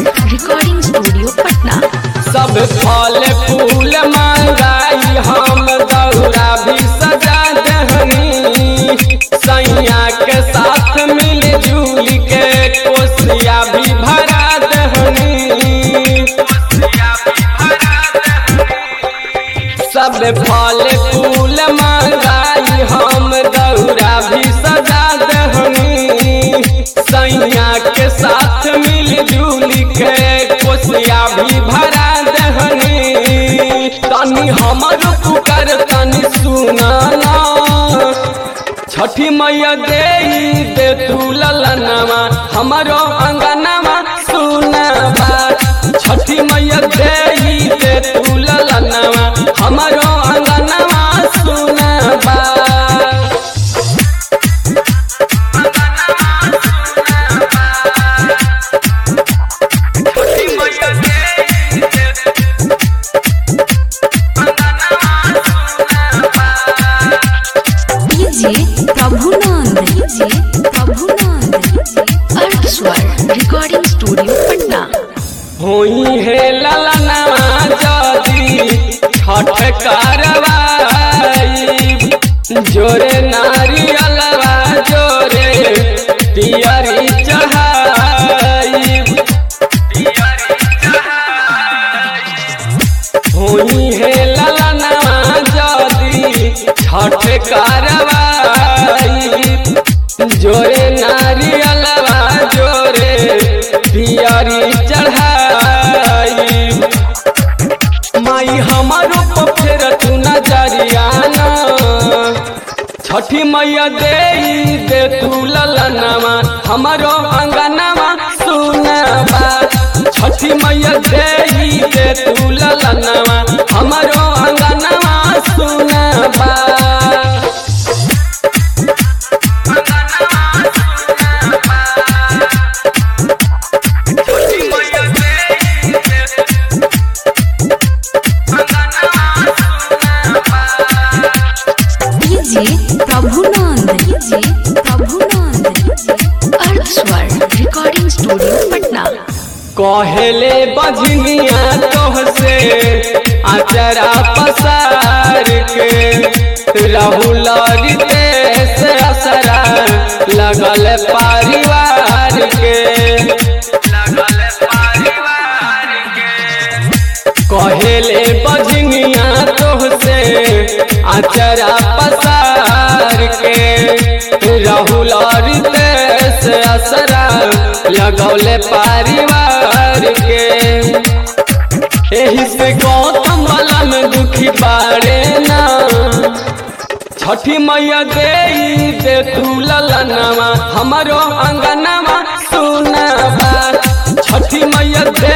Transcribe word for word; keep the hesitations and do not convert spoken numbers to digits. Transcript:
Recording studio Patna. सब फल फूल मंगाई हम दौरा भी सजा दहनी, सैया के साथ मिल जुल के कोसिया भी भरा दहनी। सब फल फूल मंगाई हम दौरा भी सजा दहनी, सैया के साथ मिल जुल के कोसिया भी भरा दहनी। तनी हमर पुकार तनी सुनाना, छठी मैया दे दे तू ललनवा हमरो अंगनवा सुनबा। छठी मैया दे दे तू ललनवा हमरो अंगनवा सुनबा। प्रभुनंद प्रभुनंद अर्थ स्वर रिकॉर्डिंग स्टूडियो पटना। होई है ललनवा जदी छठ करवाई, जोरे नारियलवा जोरे पियरी चढ़ाई। होई है ललनवा जदी छठ करवाई, जोरे नारियलवा जोरे पियरी चढ़ाई। माई हमारो को फेर तू नजरियाना, छठी मैया दे दे तू ललनवा हमरो अंगनवा सुनबा। छठी मैया दे दे तू ललनवा हमरो अंगनवा सुनबा। प्रभुनंद प्रभुनंद अर्थ स्वर रिकॉर्डिंग स्टूडियो पटना। कहले बजनिया तोहसे आचरा पसार के, राहुल रितेश असरा लगल परिवार के। कहले बजनिया तोहसे आचरा पसार के, राहुल रितेश असरा लगौले परिवार के। एही से गौतम वाला में दुखी बारे ना, छठी मैया दे दे तू ललनवा हमरो अंगनवा सुनबा। छठी मैया दे